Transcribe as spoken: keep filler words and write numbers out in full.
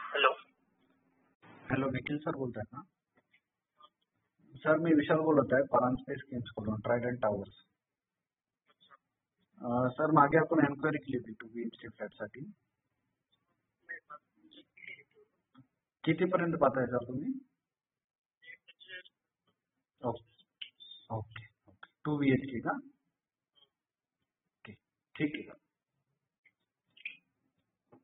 Hello. Hello, Nikhil sir बोलताय ना? Sir मी विशाल बोलत आहे परांजपे स्कीम्स कडून ट्रायडंट टावर्स. सर मागे आपण एन्क्वायरी केली होती two B H K flat साठी. कितीपर्यंत पाहताय सर तुम्ही? Okay okay okay two B H K का? ठीक ठीक आहे.